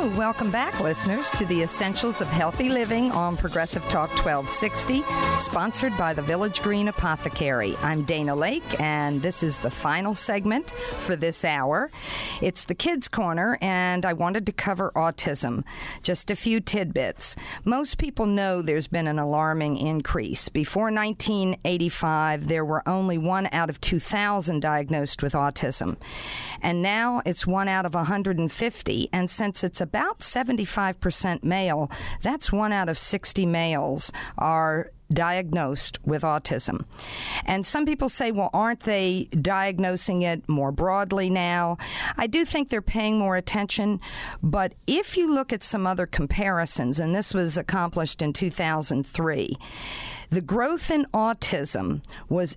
Hello, welcome back, listeners, to the Essentials of Healthy Living on Progressive Talk 1260, sponsored by the Village Green Apothecary. I'm Dana Lake, and this is the final segment for this hour. It's the Kids Corner, and I wanted to cover autism. Just a few tidbits. Most people know there's been an alarming increase. Before 1985, there were only 1 out of 2,000 diagnosed with autism. And now it's 1 out of 150, and since it's about 75% male, that's 1 out of 60 males are diagnosed with autism. And some people say, well, aren't they diagnosing it more broadly now? I do think they're paying more attention, but if you look at some other comparisons, and this was accomplished in 2003, the growth in autism was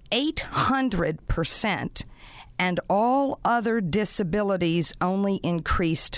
800%, and all other disabilities only increased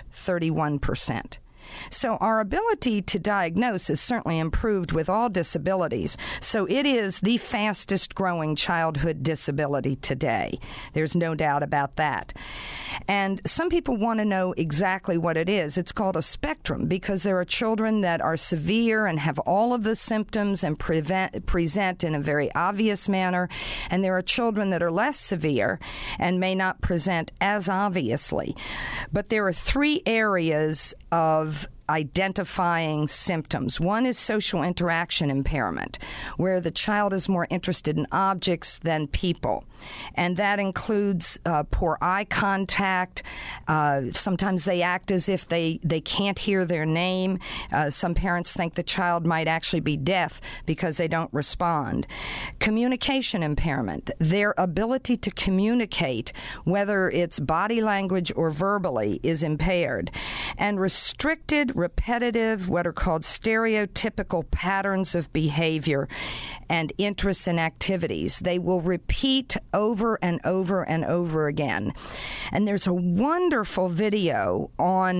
31%. So our ability to diagnose is certainly improved with all disabilities. So it is the fastest growing childhood disability today. There's no doubt about that. And some people want to know exactly what it is. It's called a spectrum because there are children that are severe and have all of the symptoms and present in a very obvious manner. And there are children that are less severe and may not present as obviously. But there are 3 areas of identifying symptoms. One is social interaction impairment, where the child is more interested in objects than people. And that includes poor eye contact. Sometimes they act as if they can't hear their name. Some parents think the child might actually be deaf because they don't respond. Communication impairment, their ability to communicate, whether it's body language or verbally, is impaired. And restricted, repetitive, what are called stereotypical patterns of behavior and interests and activities. They will repeat over and over and over again. And there's a wonderful video on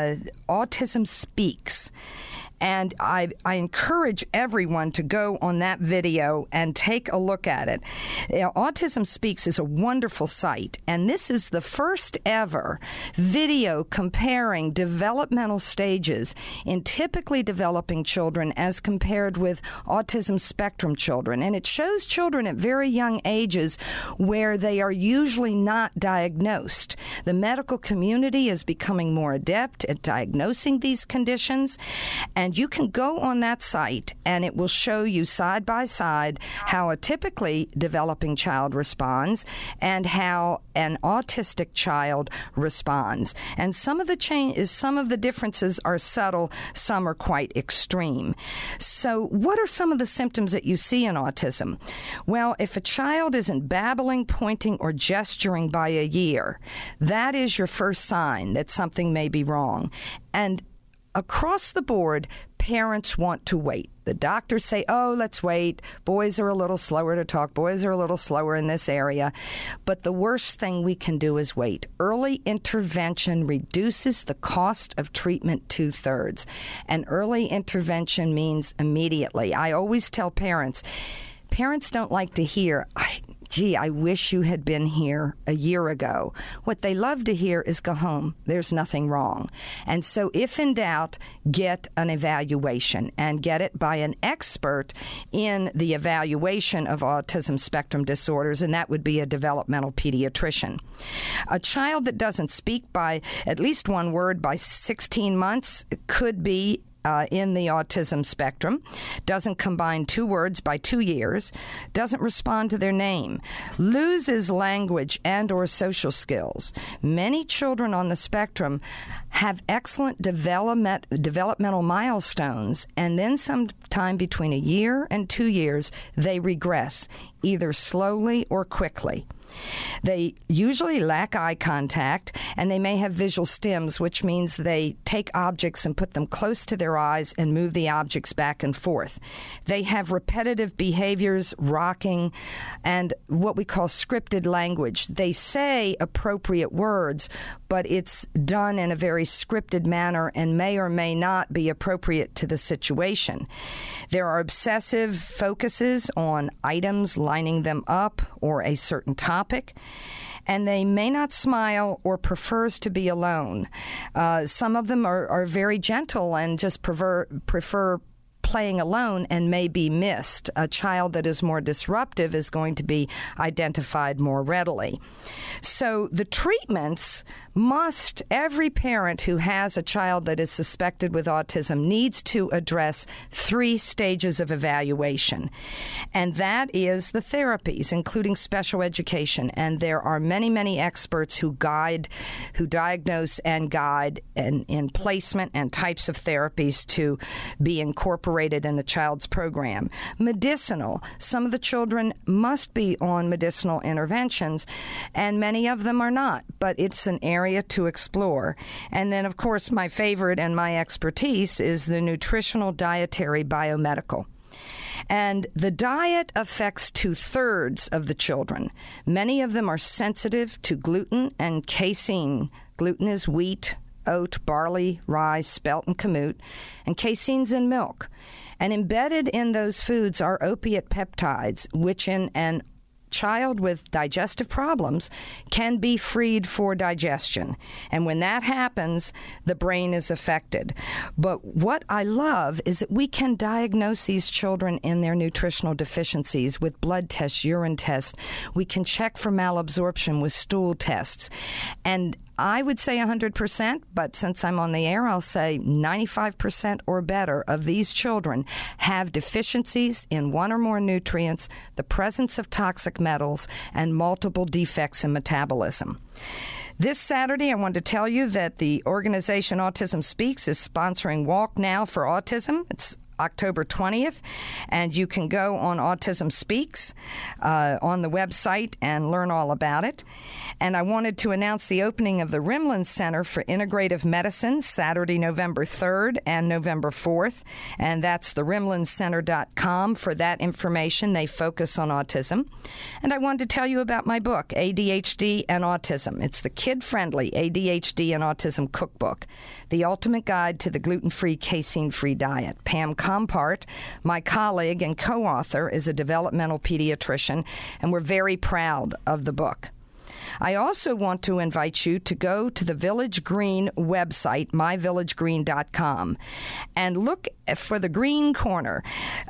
Autism Speaks. And I encourage everyone to go on that video and take a look at it. Autism Speaks is a wonderful site, and this is the first ever video comparing developmental stages in typically developing children as compared with autism spectrum children. And it shows children at very young ages where they are usually not diagnosed. The medical community is becoming more adept at diagnosing these conditions, and you can go on that site and it will show you side by side how a typically developing child responds and how an autistic child responds. And some of the differences are subtle, some are quite extreme. So what are some of the symptoms that you see in autism? Well, if a child isn't babbling, pointing, or gesturing by a year, that is your first sign that something may be wrong. And across the board, parents want to wait. The doctors say, oh, let's wait. Boys are a little slower to talk. Boys are a little slower in this area. But the worst thing we can do is wait. Early intervention reduces the cost of treatment 2/3. And early intervention means immediately. I always tell parents don't like to hear, gee, I wish you had been here a year ago. What they love to hear is go home. There's nothing wrong. And so if in doubt, get an evaluation and get it by an expert in the evaluation of autism spectrum disorders, and that would be a developmental pediatrician. A child that doesn't speak by at least one word by 16 months could be in the autism spectrum, doesn't combine 2 words by 2 years, doesn't respond to their name, loses language and or social skills. Many children on the spectrum have excellent developmental milestones, and then sometime between a year and 2 years, they regress, either slowly or quickly. They usually lack eye contact, and they may have visual stims, which means they take objects and put them close to their eyes and move the objects back and forth. They have repetitive behaviors, rocking, and what we call scripted language. They say appropriate words, but it's done in a very scripted manner and may or may not be appropriate to the situation. There are obsessive focuses on items, lining them up, or a certain topic. and they may not smile or prefers to be alone. Some of them are very gentle and just prefer playing alone and may be missed. A child that is more disruptive is going to be identified more readily. So the treatments every parent who has a child that is suspected with autism needs to address 3 stages of evaluation. And that is the therapies, including special education. And there are many, many experts who diagnose and guide in placement and types of therapies to be incorporated in the child's program. Medicinal. Some of the children must be on medicinal interventions, and many of them are not, but it's an area to explore. And then, of course, my favorite and my expertise is the nutritional, dietary, biomedical. And the diet affects 2/3 of the children. Many of them are sensitive to gluten and casein. Gluten is wheat, oat, barley, rye, spelt, and kamut, and casein's in milk. And embedded in those foods are opiate peptides, which in an child with digestive problems can be freed for digestion. And when that happens, the brain is affected. But what I love is that we can diagnose these children in their nutritional deficiencies with blood tests, urine tests. We can check for malabsorption with stool tests. And I would say 100%, but since I'm on the air, I'll say 95% or better of these children have deficiencies in one or more nutrients, the presence of toxic metals, and multiple defects in metabolism. This Saturday, I want to tell you that the organization Autism Speaks is sponsoring Walk Now for Autism. It's October 20th, and you can go on Autism Speaks on the website and learn all about it. And I wanted to announce the opening of the Rimland Center for Integrative Medicine Saturday, November 3rd and November 4th, and that's the rimlandcenter.com for that information. They focus on autism. And I wanted to tell you about my book, ADHD and Autism. It's the kid-friendly ADHD and Autism Cookbook, the ultimate guide to the gluten-free, casein-free diet. Pam Compart, my colleague and co-author, is a developmental pediatrician, and we're very proud of the book. I also want to invite you to go to the Village Green website, myvillagegreen.com, and look for the green corner.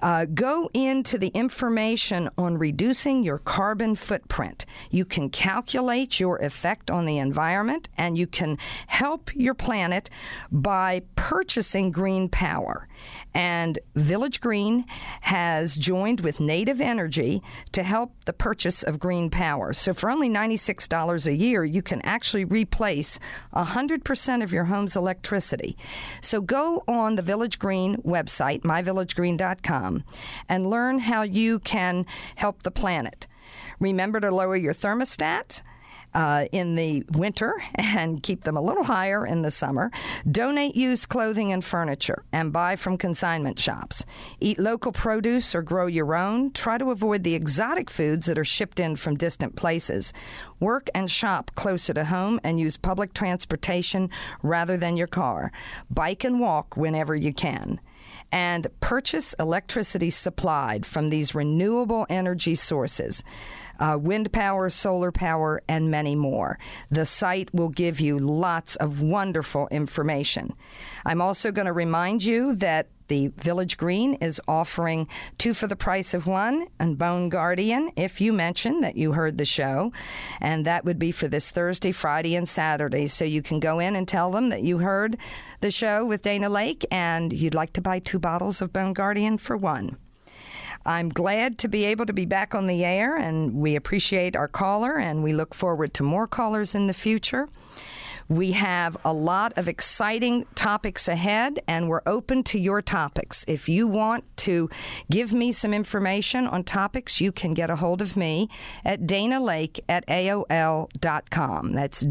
Go into the information on reducing your carbon footprint. You can calculate your effect on the environment, and you can help your planet by purchasing green power. And Village Green has joined with Native Energy to help the purchase of green power. So for only $96 a year, you can actually replace 100% of your home's electricity. So go on the Village Green website, myvillagegreen.com, and learn how you can help the planet. Remember to lower your thermostat in the winter and keep them a little higher in the summer. Donate used clothing and furniture and buy from consignment shops. Eat local produce or grow your own. Try to avoid the exotic foods that are shipped in from distant places. Work and shop closer to home and use public transportation rather than your car. Bike and walk whenever you can. And purchase electricity supplied from these renewable energy sources. Wind power, solar power, and many more. The site will give you lots of wonderful information. I'm also going to remind you that the Village Green is offering 2 for the price of 1 and Bone Guardian if you mention that you heard the show. And that would be for this Thursday, Friday, and Saturday. So you can go in and tell them that you heard the show with Dana Lake and you'd like to buy 2 bottles of Bone Guardian for 1. I'm glad to be able to be back on the air, and we appreciate our caller, and we look forward to more callers in the future. We have a lot of exciting topics ahead, and we're open to your topics. If you want to give me some information on topics, you can get a hold of me at danalaake@aol.com. That's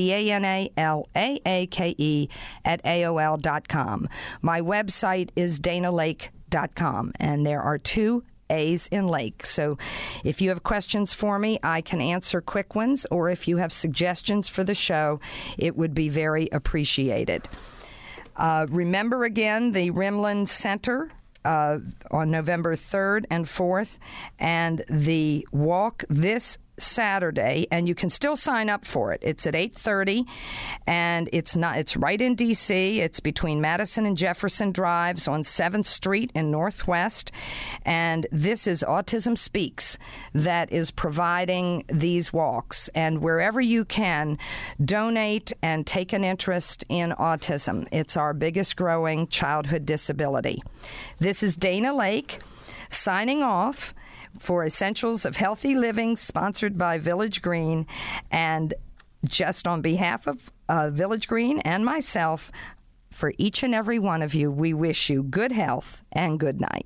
DANALAAKE@AOL.com. My website is danalake.com, and there are 2 A's in Lake. So if you have questions for me, I can answer quick ones, or if you have suggestions for the show, it would be very appreciated. Remember again, the Rimland Center on November 3rd and 4th, and the walk this Saturday, and you can still sign up for it. It's at 8:30, and it's right in D.C. It's between Madison and Jefferson Drives on 7th Street in Northwest, and this is Autism Speaks that is providing these walks. And wherever you can, donate and take an interest in autism. It's our biggest growing childhood disability. This is Dana Lake signing off for Essentials of Healthy Living, sponsored by Village Green. And just on behalf of Village Green and myself, for each and every one of you, we wish you good health and good night.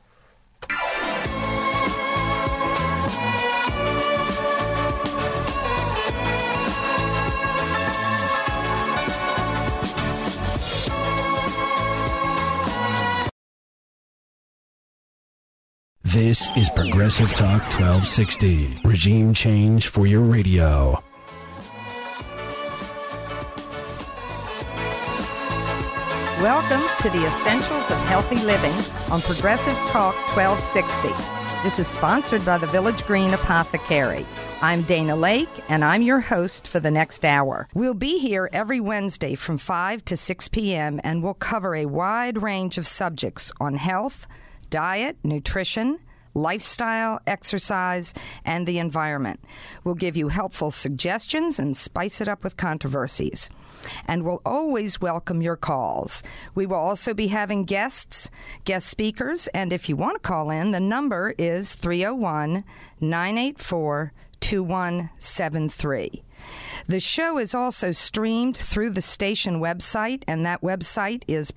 This is Progressive Talk 1260. Regime change for your radio. Welcome to the Essentials of Healthy Living on Progressive Talk 1260. This is sponsored by the Village Green Apothecary. I'm Dana Lake, and I'm your host for the next hour. We'll be here every Wednesday from 5 to 6 p.m., and we'll cover a wide range of subjects on health, diet, nutrition, lifestyle, exercise, and the environment. We'll give you helpful suggestions and spice it up with controversies. And we'll always welcome your calls. We will also be having guest speakers, and if you want to call in, the number is 301-984-2173. The show is also streamed through the station website, and that website is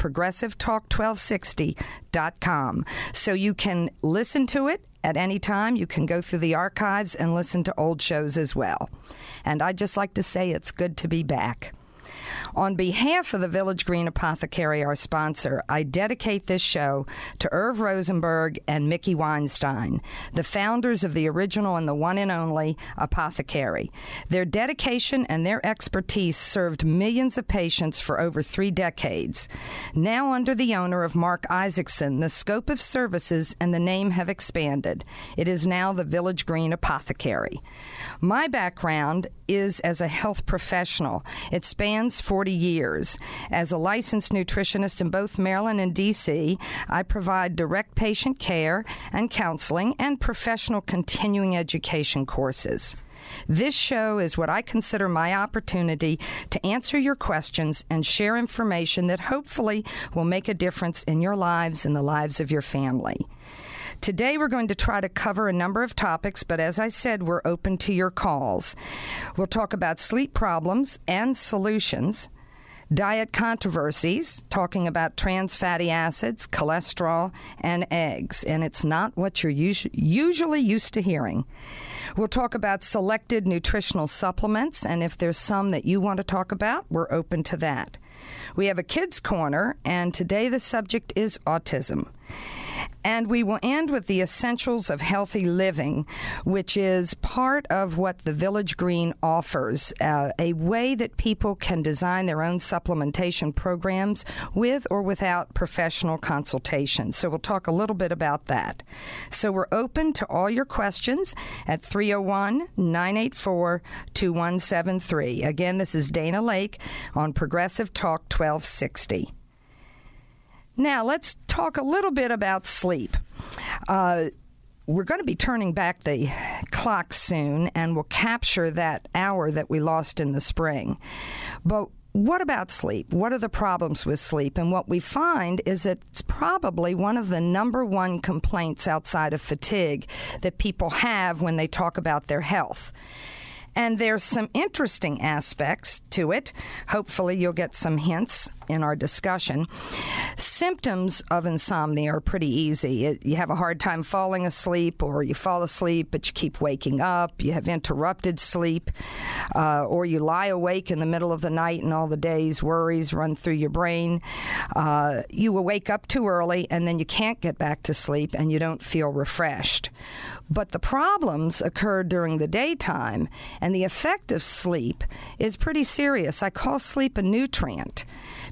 progressivetalk1260.com. So you can listen to it at any time. You can go through the archives and listen to old shows as well. And I'd just like to say it's good to be back. On behalf of the Village Green Apothecary, our sponsor, I dedicate this show to Irv Rosenberg and Mickey Weinstein, the founders of the original and the one and only apothecary. Their dedication and their expertise served millions of patients for over 3 decades. Now under the owner of Mark Isaacson, the scope of services and the name have expanded. It is now the Village Green Apothecary. My background is as a health professional. It spans 40 years. As a licensed nutritionist in both Maryland and D.C., I provide direct patient care and counseling and professional continuing education courses. This show is what I consider my opportunity to answer your questions and share information that hopefully will make a difference in your lives and the lives of your family. Today we're going to try to cover a number of topics, but as I said, we're open to your calls. We'll talk about sleep problems and solutions, diet controversies, talking about trans fatty acids, cholesterol, and eggs, and it's not what you're usually used to hearing. We'll talk about selected nutritional supplements, and if there's some that you want to talk about, we're open to that. We have a kids' corner, and today the subject is autism. And we will end with the Essentials of Healthy Living, which is part of what the Village Green offers, a way that people can design their own supplementation programs with or without professional consultation. So we'll talk a little bit about that. So we're open to all your questions at 301-984-2173. Again, this is Dana Lake on Progressive Talk 1260. Now, let's talk a little bit about sleep. We're going to be turning back the clock soon, and we'll capture that hour that we lost in the spring. But what about sleep? What are the problems with sleep? And what we find is it's probably one of the number one complaints outside of fatigue that people have when they talk about their health. And there's some interesting aspects to it. Hopefully you'll get some hints in our discussion. Symptoms of insomnia are pretty easy. You have a hard time falling asleep, or you fall asleep but you keep waking up. You have interrupted sleep, or you lie awake in the middle of the night and all the day's worries run through your brain. You will wake up too early and then you can't get back to sleep and you don't feel refreshed. But the problems occur during the daytime, and the effect of sleep is pretty serious. I call sleep a nutrient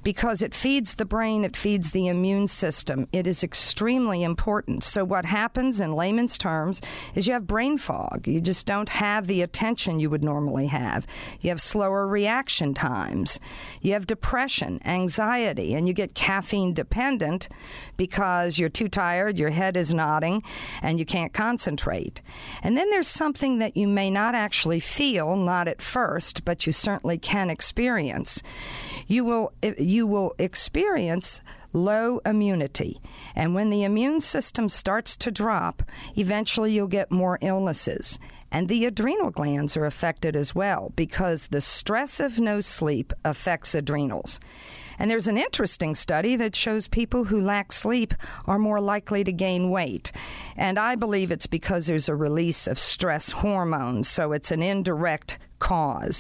because it feeds the brain, it feeds the immune system. It is extremely important. So what happens in layman's terms is you have brain fog. You just don't have the attention you would normally have. You have slower reaction times. You have depression, anxiety, and you get caffeine dependent because you're too tired, your head is nodding, and you can't concentrate. And then there's something that you may not actually feel, not at first, but you certainly can experience. You will experience low immunity. And when the immune system starts to drop, eventually you'll get more illnesses. And the adrenal glands are affected as well because the stress of no sleep affects adrenals. And there's an interesting study that shows people who lack sleep are more likely to gain weight. And I believe it's because there's a release of stress hormones, so it's an indirect cause.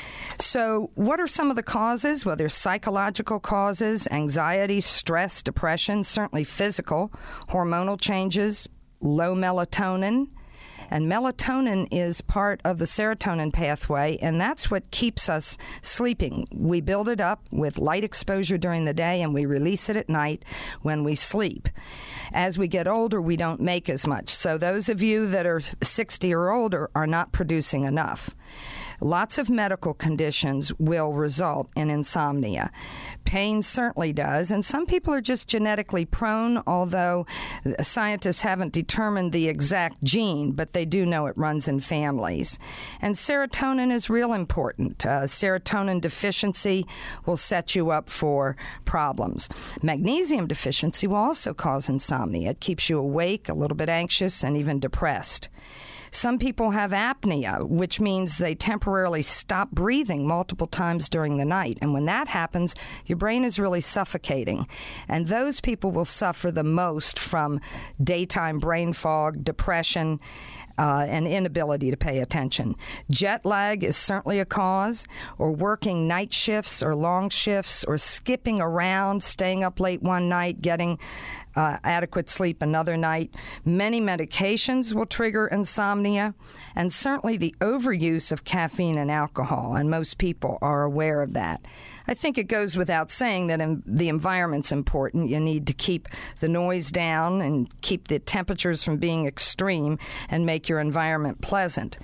So what are some of the causes? Well, there's psychological causes, anxiety, stress, depression, certainly physical, hormonal changes, low melatonin. And melatonin is part of the serotonin pathway, and that's what keeps us sleeping. We build it up with light exposure during the day, and we release it at night when we sleep. As we get older, we don't make as much. So those of you that are 60 or older are not producing enough. Lots of medical conditions will result in insomnia. Pain certainly does, and some people are just genetically prone, although scientists haven't determined the exact gene, but they do know it runs in families. And serotonin is real important. Serotonin deficiency will set you up for problems. Magnesium deficiency will also cause insomnia. It keeps you awake, a little bit anxious, and even depressed. Some people have apnea, which means they temporarily stop breathing multiple times during the night. And when that happens, your brain is really suffocating. And those people will suffer the most from daytime brain fog, depression, and inability to pay attention. Jet lag is certainly a cause, or working night shifts or long shifts, or skipping around, staying up late one night, getting adequate sleep another night. Many medications will trigger insomnia, and certainly the overuse of caffeine and alcohol, and most people are aware of that. I think it goes without saying that the environment's important. You need to keep the noise down and keep the temperatures from being extreme and make your environment pleasant.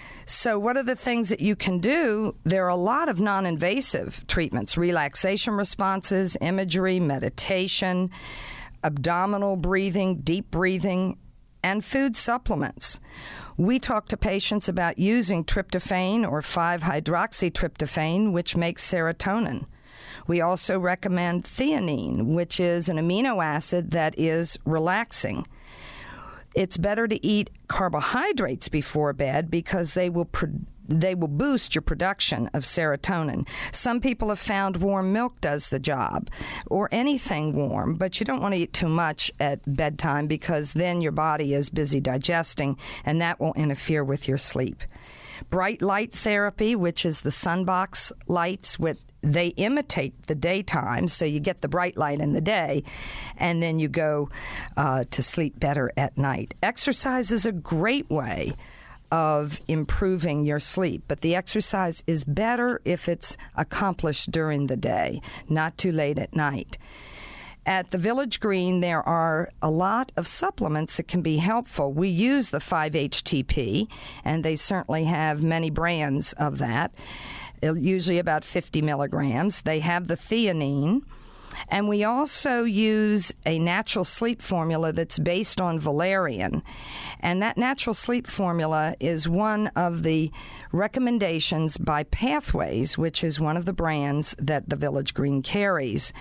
So what are the things that you can do? There are a lot of non-invasive treatments, relaxation responses, imagery, meditation, abdominal breathing, deep breathing, and food supplements. We talk to patients about using tryptophan or 5-hydroxytryptophan, which makes serotonin. We also recommend theanine, which is an amino acid that is relaxing. It's better to eat carbohydrates before bed because they will boost your production of serotonin. Some people have found warm milk does the job, or anything warm, but you don't want to eat too much at bedtime because then your body is busy digesting, and that will interfere with your sleep. Bright light therapy, which is the sunbox lights, they imitate the daytime, so you get the bright light in the day, and then you go to sleep better at night. Exercise is a great way of improving your sleep, but the exercise is better if it's accomplished during the day, not too late at night. At the Village Green, there are a lot of supplements that can be helpful. We use the 5-HTP, and they certainly have many brands of that, usually about 50 milligrams. They have the theanine. And we also use a natural sleep formula that's based on valerian. And that natural sleep formula is one of the recommendations by Pathways, which is one of the brands that the Village Green carries.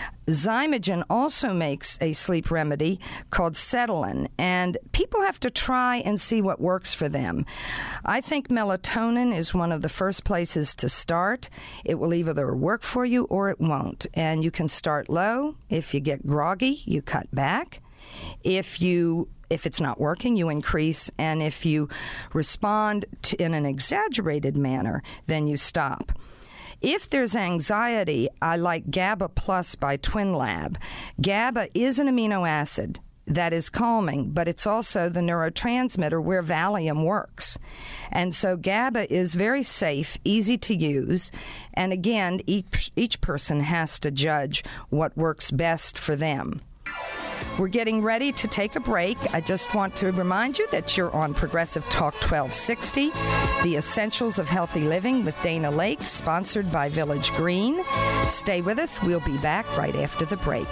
Zymogen also makes a sleep remedy called Settolin, and people have to try and see what works for them. I think melatonin is one of the first places to start. It will either work for you or it won't, and you can start low. If you get groggy, you cut back. If it's not working, you increase, and if you respond in an exaggerated manner, then you stop. If there's anxiety, I like GABA Plus by TwinLab. GABA is an amino acid that is calming, but it's also the neurotransmitter where Valium works. And so GABA is very safe, easy to use, and again, each person has to judge what works best for them. We're getting ready to take a break. I just want to remind you that you're on Progressive Talk 1260, The Essentials of Healthy Living with Dana Lake, sponsored by Village Green. Stay with us. We'll be back right after the break.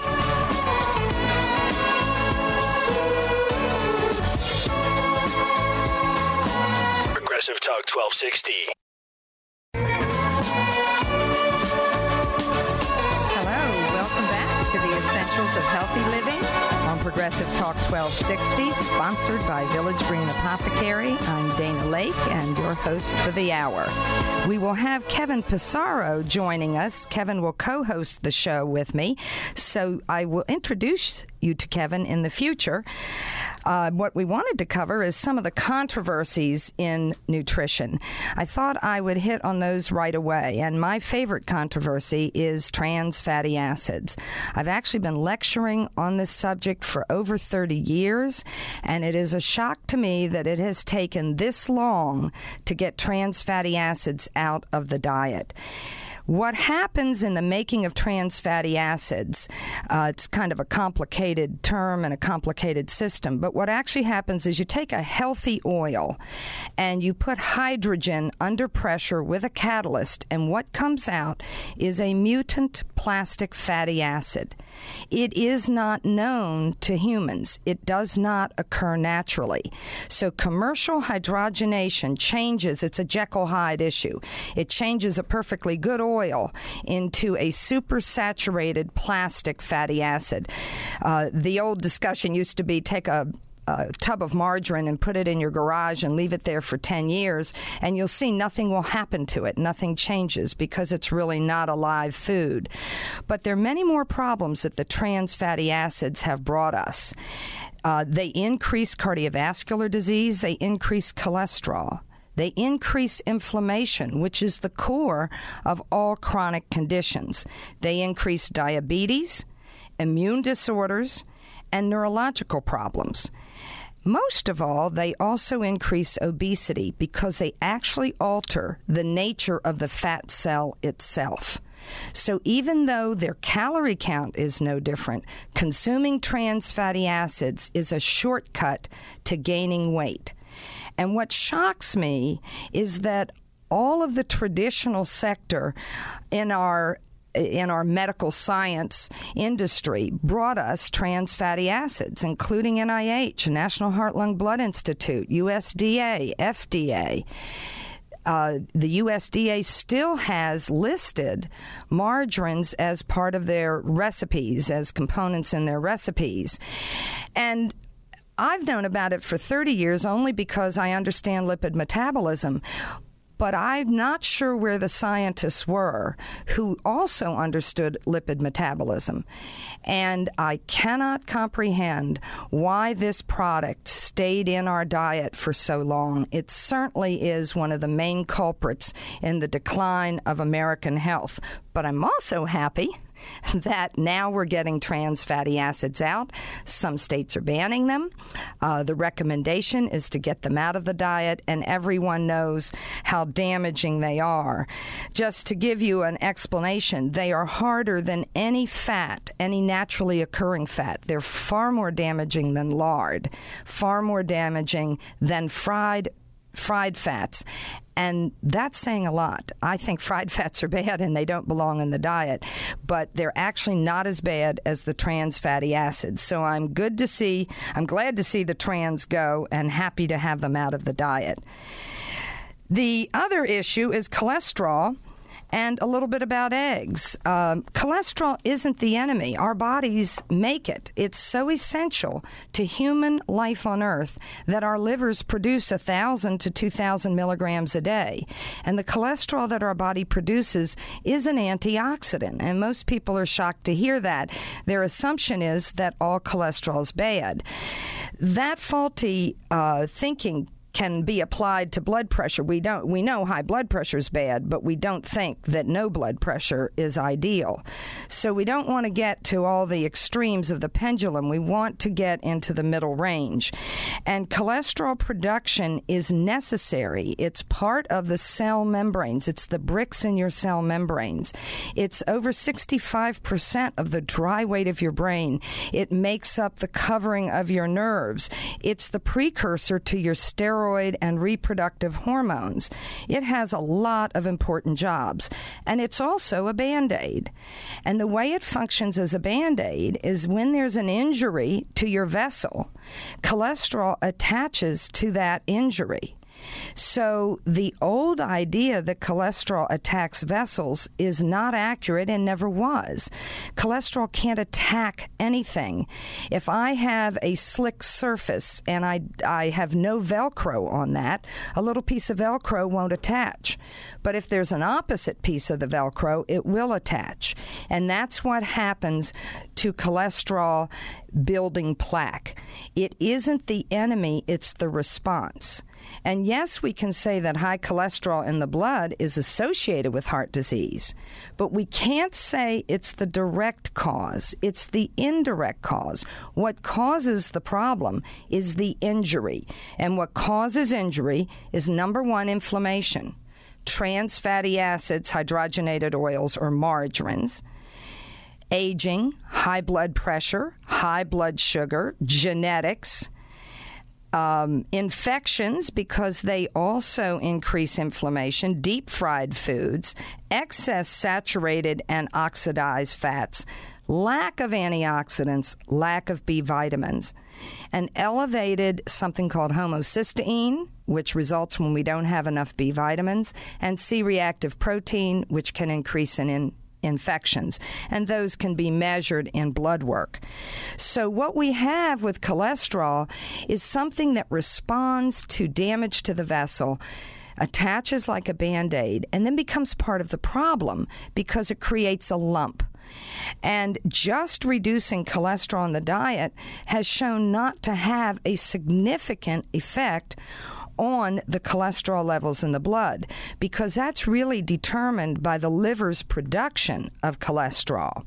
Progressive Talk 1260. Hello, welcome back to The Essentials of Healthy Living on Progressive Talk 1260, sponsored by Village Green Apothecary. I'm Dana Lake, and your host for the hour. We will have Kevin Pissarro joining us. Kevin will co-host the show with me, so I will introduce you to Kevin in the future. What we wanted to cover is some of the controversies in nutrition. I thought I would hit on those right away, and my favorite controversy is trans fatty acids. I've actually been lecturing on this subject for over 30 years, and it is a shock to me that it has taken this long to get trans fatty acids out of the diet. What happens in the making of trans fatty acids, it's kind of a complicated term and a complicated system, but what actually happens is you take a healthy oil and you put hydrogen under pressure with a catalyst, and what comes out is a mutant plastic fatty acid. It is not known to humans. It does not occur naturally. So commercial hydrogenation changes, it's a Jekyll Hyde issue. It changes a perfectly good oil into a supersaturated plastic fatty acid. The old discussion used to be take a tub of margarine and put it in your garage and leave it there for 10 years, and you'll see nothing will happen to it. Nothing changes because it's really not a live food. But there are many more problems that the trans fatty acids have brought us. They increase cardiovascular disease. They increase cholesterol. They increase inflammation, which is the core of all chronic conditions. They increase diabetes, immune disorders, and neurological problems. Most of all, they also increase obesity because they actually alter the nature of the fat cell itself. So even though their calorie count is no different, consuming trans fatty acids is a shortcut to gaining weight. And what shocks me is that all of the traditional sector in our medical science industry brought us trans fatty acids, including NIH, National Heart Lung Blood Institute, USDA, FDA. The USDA still has listed margarines as part of their recipes, as components in their recipes. And I've known about it for 30 years only because I understand lipid metabolism. But I'm not sure where the scientists were who also understood lipid metabolism. And I cannot comprehend why this product stayed in our diet for so long. It certainly is one of the main culprits in the decline of American health. But I'm also happy that now we're getting trans fatty acids out. Some states are banning them. The recommendation is to get them out of the diet, and everyone knows how damaging they are. Just to give you an explanation, they are harder than any fat, any naturally occurring fat. They're far more damaging than lard, far more damaging than fried fats. And that's saying a lot. I think fried fats are bad and they don't belong in the diet, but they're actually not as bad as the trans fatty acids. So I'm glad to see the trans go and happy to have them out of the diet. The other issue is cholesterol. And a little bit about eggs. Cholesterol isn't the enemy. Our bodies make it. It's so essential to human life on Earth that our livers produce 1,000 to 2,000 milligrams a day. And the cholesterol that our body produces is an antioxidant. And most people are shocked to hear that. Their assumption is that all cholesterol is bad. That faulty thinking can be applied to blood pressure. We know high blood pressure is bad, but we don't think that no blood pressure is ideal. So we don't want to get to all the extremes of the pendulum. We want to get into the middle range. And cholesterol production is necessary. It's part of the cell membranes. It's the bricks in your cell membranes. It's over 65% of the dry weight of your brain. It makes up the covering of your nerves. It's the precursor to your steroid and reproductive hormones. It has a lot of important jobs. And it's also a Band-Aid. And the way it functions as a Band-Aid is when there's an injury to your vessel, cholesterol attaches to that injury. So the old idea that cholesterol attacks vessels is not accurate and never was. Cholesterol can't attack anything. If I have a slick surface and I have no Velcro on that, a little piece of Velcro won't attach. But if there's an opposite piece of the Velcro, it will attach. And that's what happens to cholesterol building plaque. It isn't the enemy, it's the response. And yes, we can say that high cholesterol in the blood is associated with heart disease, but we can't say it's the direct cause. It's the indirect cause. What causes the problem is the injury. And what causes injury is, number one, inflammation, trans fatty acids, hydrogenated oils, or margarines, aging, high blood pressure, high blood sugar, genetics, infections, because they also increase inflammation, deep fried foods, excess saturated and oxidized fats, lack of antioxidants, lack of B vitamins, an elevated something called homocysteine, which results when we don't have enough B vitamins, and C-reactive protein, which can increase in infections, and those can be measured in blood work. So what we have with cholesterol is something that responds to damage to the vessel, attaches like a Band-Aid, and then becomes part of the problem because it creates a lump. And just reducing cholesterol in the diet has shown not to have a significant effect on the cholesterol levels in the blood, because that's really determined by the liver's production of cholesterol.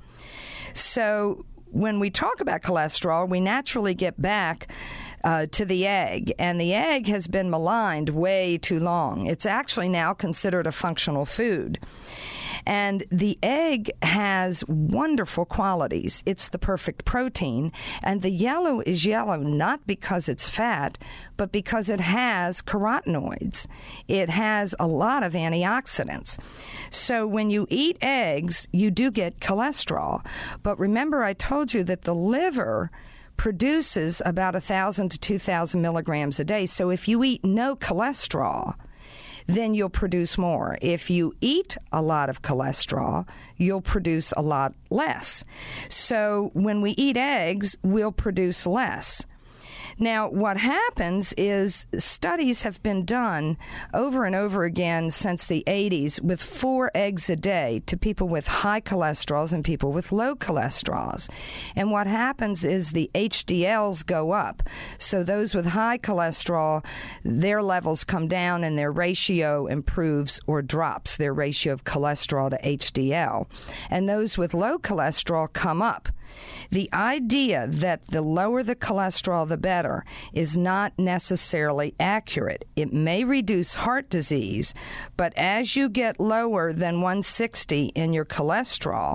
So when we talk about cholesterol, we naturally get back to the egg, and the egg has been maligned way too long. It's actually now considered a functional food. And the egg has wonderful qualities. It's the perfect protein, and the yellow is yellow not because it's fat, but because it has carotenoids. It has a lot of antioxidants. So when you eat eggs, you do get cholesterol. But remember, I told you that the liver produces about 1,000 to 2,000 milligrams a day. So if you eat no cholesterol, then you'll produce more. If you eat a lot of cholesterol, you'll produce a lot less. So when we eat eggs, we'll produce less. Now, what happens is studies have been done over and over again since the 80s with 4 eggs a day to people with high cholesterols and people with low cholesterols. And what happens is the HDLs go up. So those with high cholesterol, their levels come down and their ratio improves or drops, their ratio of cholesterol to HDL. And those with low cholesterol come up. The idea that the lower the cholesterol, the better, is not necessarily accurate. It may reduce heart disease, but as you get lower than 160 in your cholesterol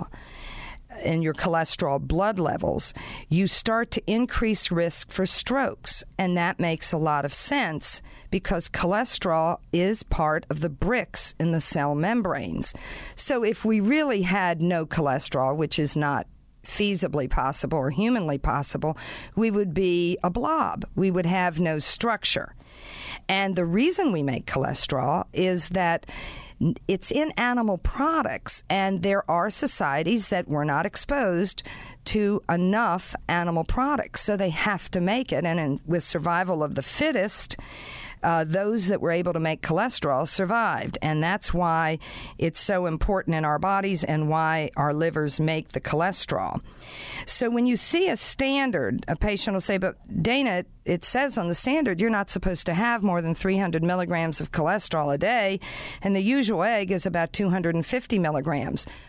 blood levels, you start to increase risk for strokes. And that makes a lot of sense because cholesterol is part of the bricks in the cell membranes. So if we really had no cholesterol, which is not feasibly possible or humanly possible, we would be a blob. We would have no structure. And the reason we make cholesterol is that it's in animal products, and there are societies that were not exposed to enough animal products, so they have to make it. And with survival of the fittest, those that were able to make cholesterol survived. And that's why it's so important in our bodies and why our livers make the cholesterol. So when you see a standard, a patient will say, but Dana, it says on the standard you're not supposed to have more than 300 milligrams of cholesterol a day, and the usual egg is about 250 milligrams.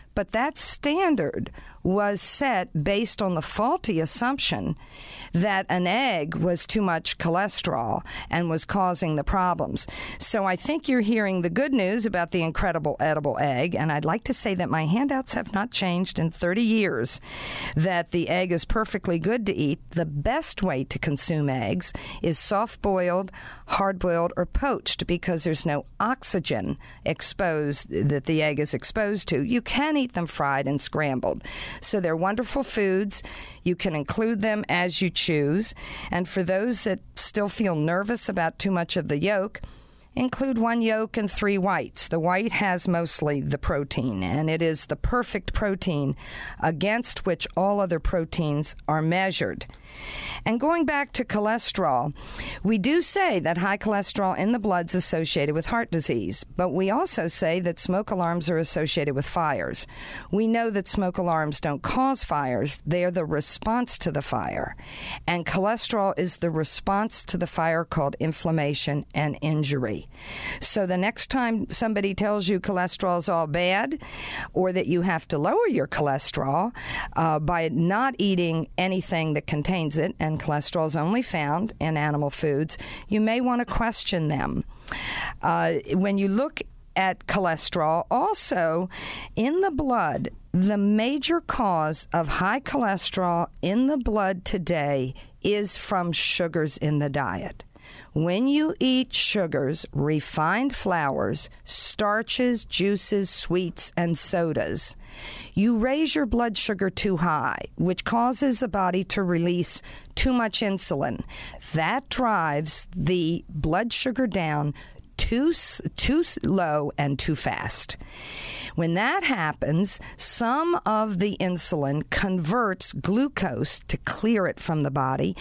But that standard was set based on the faulty assumption that an egg was too much cholesterol and was causing the problems. So I think you're hearing the good news about the incredible edible egg, and I'd like to say that my handouts have not changed in 30 years, that the egg is perfectly good to eat. The best way to consume eggs is soft-boiled, hard-boiled, or poached, because there's no oxygen exposed that the egg is exposed to. You can eat them fried and scrambled. So they're wonderful foods. You can include them as you choose. And for those that still feel nervous about too much of the yolk, include 1 yolk and 3 whites. The white has mostly the protein, and it is the perfect protein against which all other proteins are measured. And going back to cholesterol, we do say that high cholesterol in the blood is associated with heart disease, but we also say that smoke alarms are associated with fires. We know that smoke alarms don't cause fires. They are the response to the fire. And cholesterol is the response to the fire called inflammation and injury. So the next time somebody tells you cholesterol is all bad, or that you have to lower your cholesterol by not eating anything that contains it, and cholesterol is only found in animal foods, you may want to question them. When you look at cholesterol, also in the blood, the major cause of high cholesterol in the blood today is from sugars in the diet. When you eat sugars, refined flours, starches, juices, sweets, and sodas, you raise your blood sugar too high, which causes the body to release too much insulin. That drives the blood sugar down too low and too fast. When that happens, some of the insulin converts glucose to clear it from the body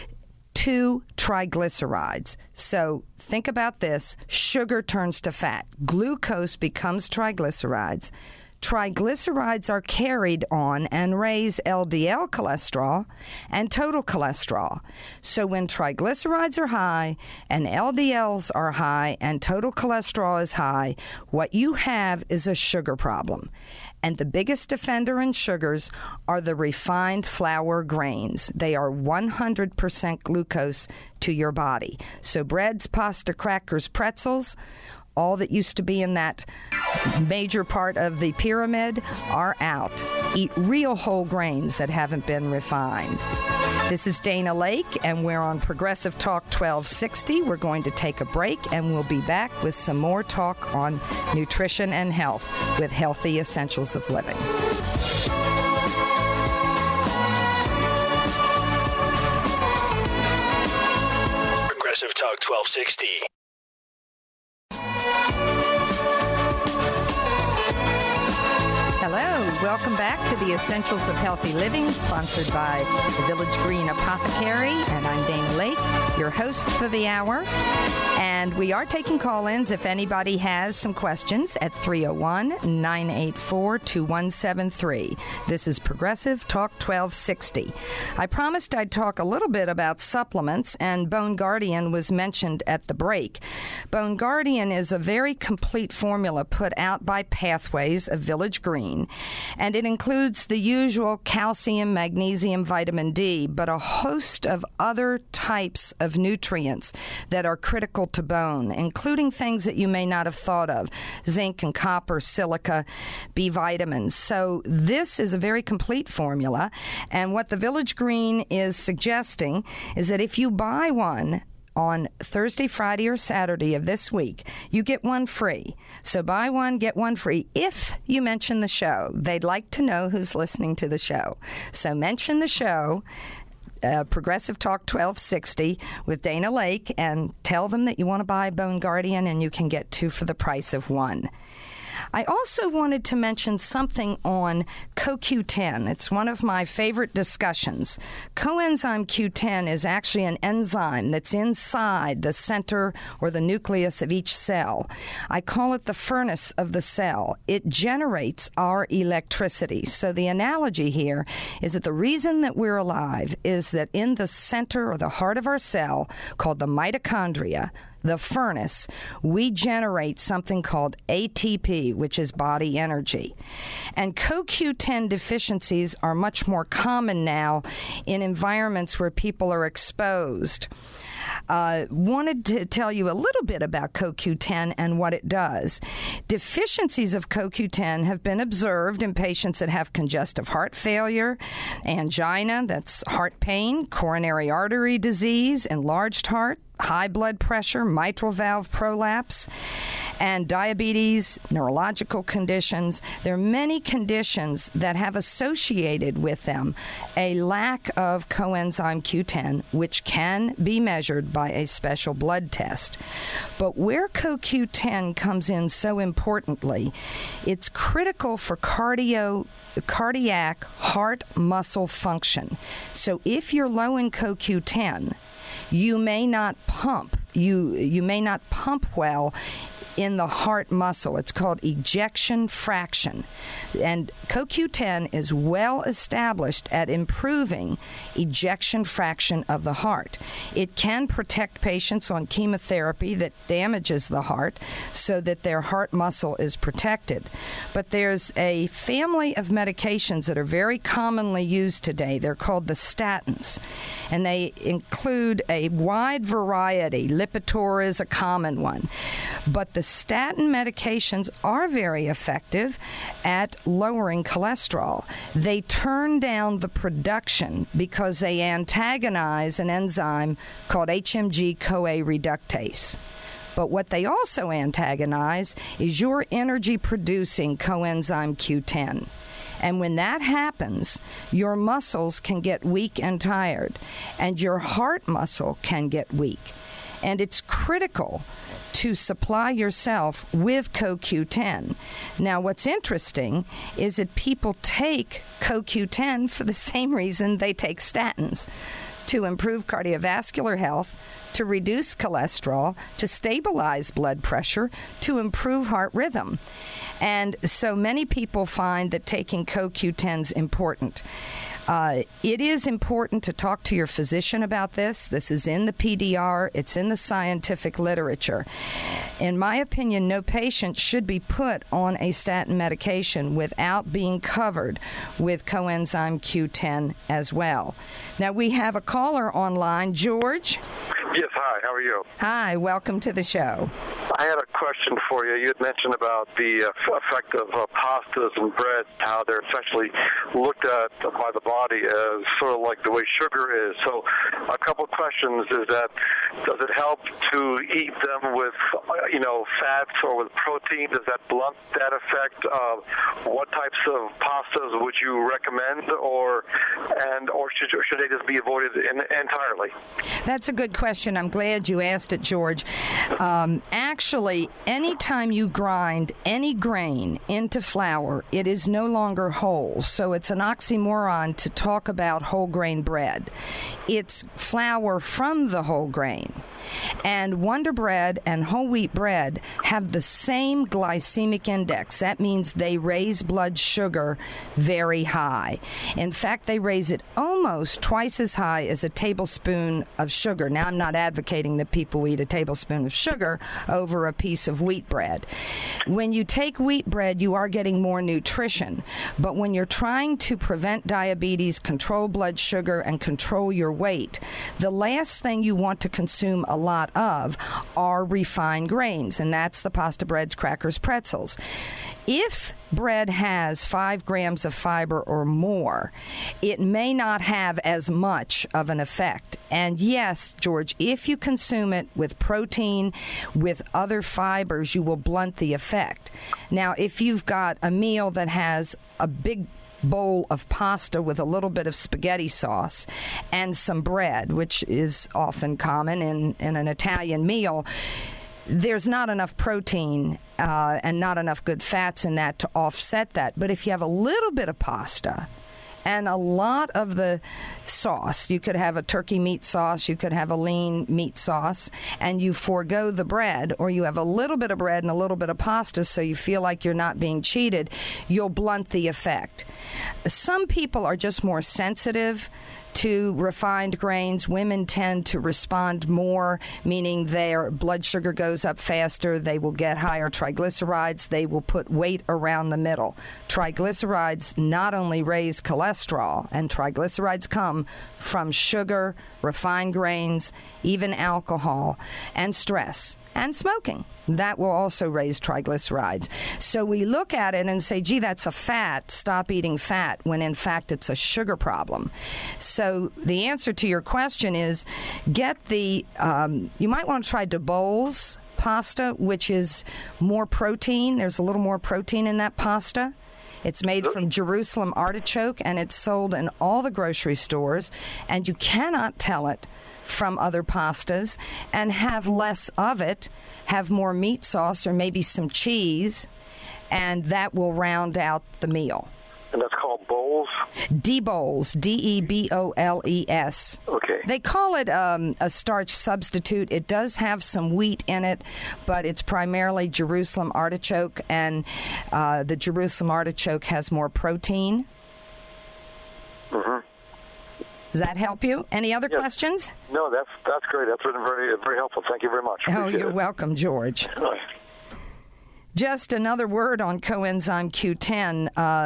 to triglycerides. So think about this. Sugar turns to fat. Glucose becomes triglycerides. Triglycerides are carried on and raise LDL cholesterol and total cholesterol. So when triglycerides are high and LDLs are high and total cholesterol is high, what you have is a sugar problem. And the biggest offender in sugars are the refined flour grains. They are 100% glucose to your body. So breads, pasta, crackers, pretzels, all that used to be in that major part of the pyramid are out. Eat real whole grains that haven't been refined. This is Dana Lake, and we're on Progressive Talk 1260. We're going to take a break, and we'll be back with some more talk on nutrition and health with Healthy Essentials of Living. Progressive Talk 1260. Hello, welcome back to the Essentials of Healthy Living, sponsored by the Village Green Apothecary, and I'm Dana Lake, your host for the hour. And we are taking call-ins if anybody has some questions at 301-984-2173. This is Progressive Talk 1260. I promised I'd talk a little bit about supplements, and Bone Guardian was mentioned at the break. Bone Guardian is a very complete formula put out by Pathways of Village Green, and it includes the usual calcium, magnesium, vitamin D, but a host of other types of nutrients that are critical to bone, including things that you may not have thought of: zinc and copper, silica, B vitamins. So this is a very complete formula, and what the Village Green is suggesting is that if you buy one on Thursday, Friday, or Saturday of this week, you get one free. So buy one, get one free if you mention the show. They'd like to know who's listening to the show. So mention the show, Progressive Talk 1260 with Dana Lake, and tell them that you want to buy Bone Guardian, and you can get 2 for the price of 1. I also wanted to mention something on CoQ10. It's one of my favorite discussions. Coenzyme Q10 is actually an enzyme that's inside the center or the nucleus of each cell. I call it the furnace of the cell. It generates our electricity. So the analogy here is that the reason that we're alive is that in the center or the heart of our cell, called the mitochondria, the furnace, we generate something called ATP, which is body energy. And CoQ10 deficiencies are much more common now in environments where people are exposed. Wanted to tell you a little bit about CoQ10 and what it does. Deficiencies of CoQ10 have been observed in patients that have congestive heart failure, angina, that's heart pain, coronary artery disease, enlarged heart, high blood pressure, mitral valve prolapse, and diabetes, neurological conditions. There are many conditions that have associated with them a lack of coenzyme Q10, which can be measured by a special blood test. But where CoQ10 comes in so importantly, it's critical for cardiac heart muscle function. So if you're low in CoQ10, you may not pump. You may not pump well in the heart muscle. It's called ejection fraction. And CoQ10 is well established at improving ejection fraction of the heart. It can protect patients on chemotherapy that damages the heart so that their heart muscle is protected. But there's a family of medications that are very commonly used today. They're called the statins. And they include a wide variety. Lipitor is a common one. But the statin medications are very effective at lowering cholesterol. They turn down the production because they antagonize an enzyme called HMG-CoA reductase. But what they also antagonize is your energy-producing coenzyme Q10. And when that happens, your muscles can get weak and tired, and your heart muscle can get weak. And it's critical to supply yourself with CoQ10. Now, what's interesting is that people take CoQ10 for the same reason they take statins, to improve cardiovascular health, to reduce cholesterol, to stabilize blood pressure, to improve heart rhythm. And so many people find that taking CoQ10 is important. It is important to talk to your physician about this. This is in the PDR. It's in the scientific literature. In my opinion, no patient should be put on a statin medication without being covered with coenzyme Q10 as well. Now, we have a caller online. George? Yes, hi. How are you? Hi. Welcome to the show. I had a question for you. You had mentioned about the effect of pastas and bread, how they're essentially looked at by the body as sort of like the way sugar is. So a couple of questions is that, does it help to eat them with, fats or with protein? Does that blunt that effect? What types of pastas would you recommend, or should they just be avoided entirely? That's a good question. I'm glad you asked it, George. Actually, anytime you grind any grain into flour, it is no longer whole. So it's an oxymoron to talk about whole grain bread. It's flour from the whole grain. And Wonder Bread and whole wheat bread have the same glycemic index. That means they raise blood sugar very high. In fact, they raise it almost twice as high as a tablespoon of sugar. Now, I'm not advocating that people eat a tablespoon of sugar over a piece of wheat bread. When you take wheat bread, you are getting more nutrition. But when you're trying to prevent diabetes, control blood sugar, and control your weight, the last thing you want to consume a lot of are refined grains, and that's the pasta, breads, crackers, pretzels. If bread has 5 grams of fiber or more, it may not have as much of an effect. And yes, George, if you consume it with protein, with other fibers, you will blunt the effect. Now, if you've got a meal that has a big bowl of pasta with a little bit of spaghetti sauce and some bread, which is often common in an Italian meal, there's not enough protein and not enough good fats in that to offset that. But if you have a little bit of pasta and a lot of the sauce, you could have a turkey meat sauce, you could have a lean meat sauce, and you forego the bread, or you have a little bit of bread and a little bit of pasta so you feel like you're not being cheated, you'll blunt the effect. Some people are just more sensitive to refined grains, women tend to respond more, meaning their blood sugar goes up faster. They will get higher triglycerides. They will put weight around the middle. Triglycerides not only raise cholesterol, and triglycerides come from sugar, refined grains, even alcohol, and stress, and smoking. That will also raise triglycerides. So we look at it and say, gee, that's a fat. Stop eating fat, when in fact it's a sugar problem. So the answer to your question is get the, you might want to try DeBoles pasta, which is more protein. There's a little more protein in that pasta. It's made from Jerusalem artichoke, and it's sold in all the grocery stores, and you cannot tell it from other pastas, and have less of it, have more meat sauce or maybe some cheese, and that will round out the meal. And that's called bowls? DeBoles, DeBoles. Okay. They call it a starch substitute. It does have some wheat in it, but it's primarily Jerusalem artichoke, and the Jerusalem artichoke has more protein. Mm-hmm. Does that help you? Any other questions? No, that's great. That's been very, very helpful. Thank you very much. You're welcome, George. Bye. Just another word on coenzyme Q10.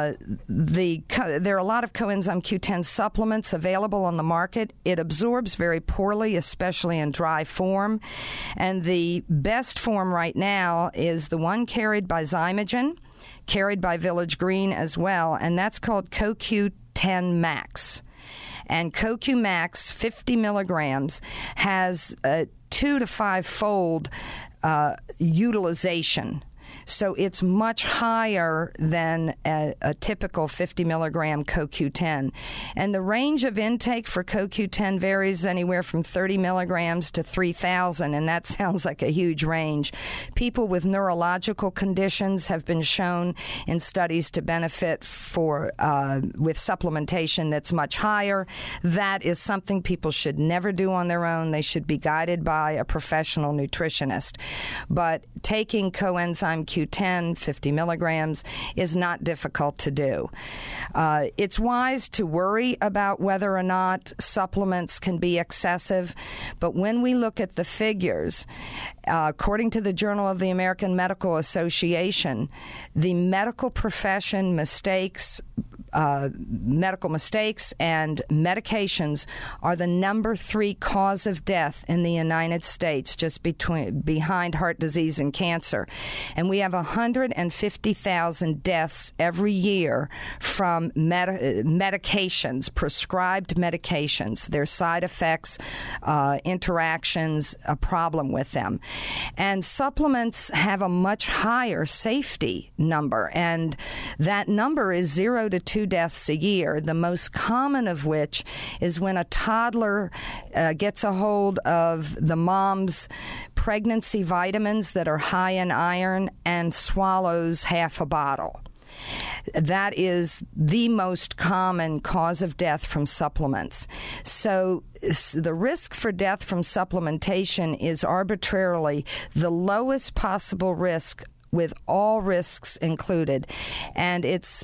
There are a lot of coenzyme Q10 supplements available on the market. It absorbs very poorly, especially in dry form. And the best form right now is the one carried by Zymogen, carried by Village Green as well, and that's called CoQ10 Max. And CoQ Max, 50 milligrams, has a 2 to 5-fold utilization. So it's much higher than a typical 50 milligram CoQ10. And the range of intake for CoQ10 varies anywhere from 30 milligrams to 3,000, and that sounds like a huge range. People with neurological conditions have been shown in studies to benefit with supplementation that's much higher. That is something people should never do on their own. They should be guided by a professional nutritionist. But taking coenzyme Q10, 50 milligrams, is not difficult to do. It's wise to worry about whether or not supplements can be excessive, but when we look at the figures, according to the Journal of the American Medical Association, the medical profession medical mistakes and medications are the number 3 cause of death in the United States, just behind heart disease and cancer. And we have 150,000 deaths every year from medications, prescribed medications, their side effects, interactions, a problem with them. And supplements have a much higher safety number, and that number is 0 to 2 deaths a year, the most common of which is when a toddler gets a hold of the mom's pregnancy vitamins that are high in iron and swallows half a bottle. That is the most common cause of death from supplements. So the risk for death from supplementation is arbitrarily the lowest possible risk, with all risks included, and it's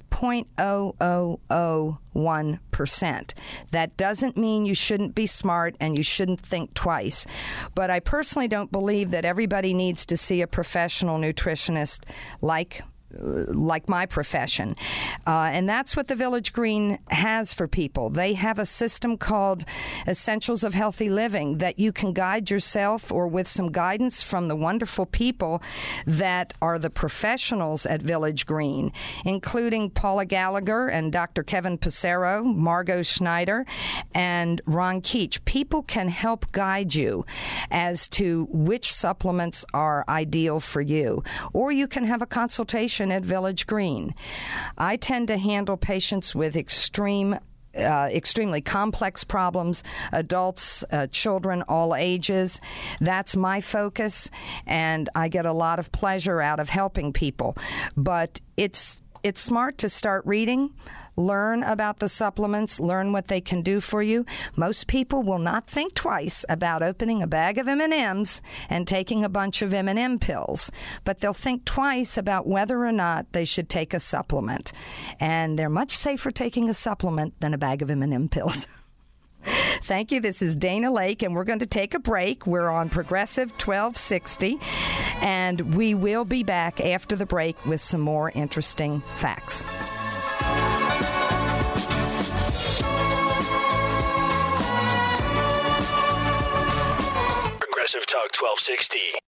0.0001%. That doesn't mean you shouldn't be smart and you shouldn't think twice, but I personally don't believe that everybody needs to see a professional nutritionist like my profession. And that's what the Village Green has for people. They have a system called Essentials of Healthy Living that you can guide yourself, or with some guidance from the wonderful people that are the professionals at Village Green, including Paula Gallagher and Dr. Kevin Passero, Margot Schneider, and Ron Keach. People can help guide you as to which supplements are ideal for you. Or you can have a consultation at Village Green. I tend to handle patients with extremely complex problems, adults, children, all ages. That's my focus, and I get a lot of pleasure out of helping people. But it's smart to start reading, learn about the supplements, learn what they can do for you. Most people will not think twice about opening a bag of M&Ms and taking a bunch of M&M pills, but they'll think twice about whether or not they should take a supplement. And they're much safer taking a supplement than a bag of M&M pills. Thank you. This is Dana Lake, and we're going to take a break. We're on Progressive 1260, and we will be back after the break with some more interesting facts. Progressive Talk 1260.